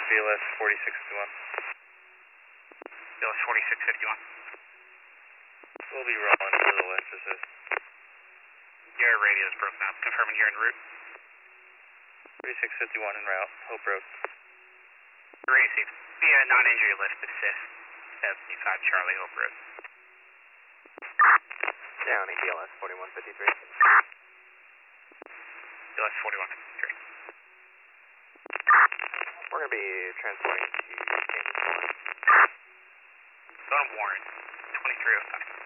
BLS 4651. BLS 4651. We'll be rolling to the west of this. Your radio is broken up. Confirming you're en route. 4651 en route. Hope Road. Received. Via non-injury list assist. 75 Charlie Hope Road. Downey BLS 4153. BLS 4153. We're going to be transporting to King. Go to Warren. 2305.